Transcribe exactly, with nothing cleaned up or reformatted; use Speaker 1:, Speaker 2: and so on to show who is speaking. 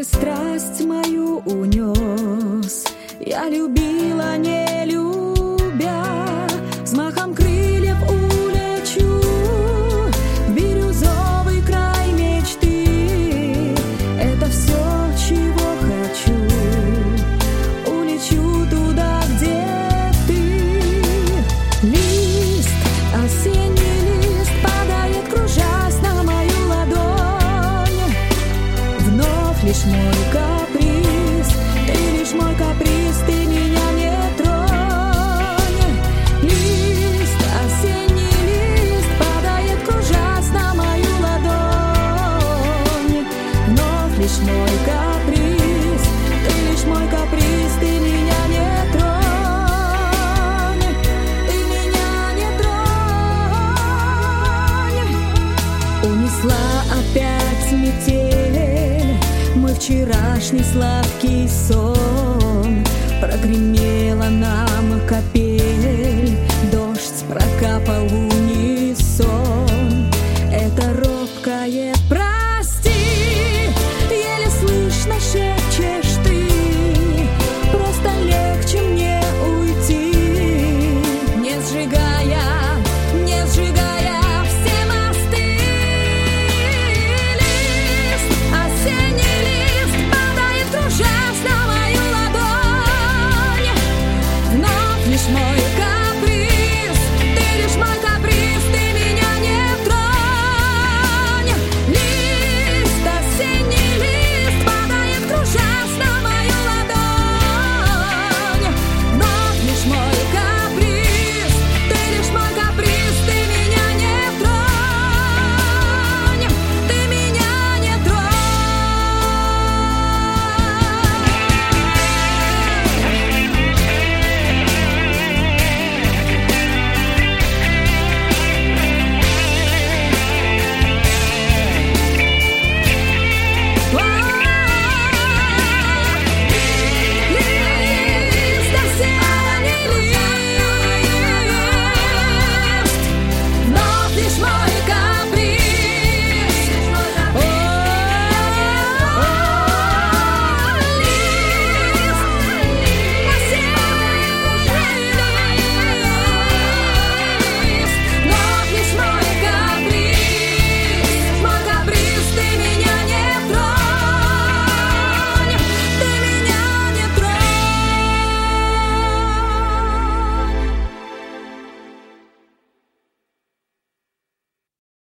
Speaker 1: ветер страсть мою унес. Я любила, не любя, взмахом крыльев улечу в бирюзовый край мечты. Это все, чего хочу. Улечу туда, где ты. Лист, осенний лист падает, кружась на мою ладонь. Вновь лишь мой каприз, ты лишь мой каприз, ты меня не тронь. Лист, осенний лист падает, кружась на мою ладонь. Вновь лишь мой каприз, ты лишь мой каприз, ты меня не тронь. Ты меня не тронь. Унесла опять метель мой вчерашний сладкий сон. Прогремела нам капель, дождь прокапал в унисон. Это робкое прости, еле слышно шепчешь ты. Просто легче мне уйти, не сжигая, не сжигая